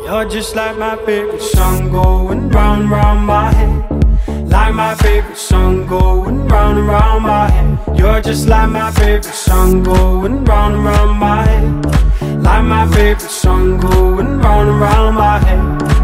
You're just like my favorite song going round and round my head. Like my favorite song going round and round my head. You're just like my favorite song going round and round my head. Like my favorite song going round and round my head.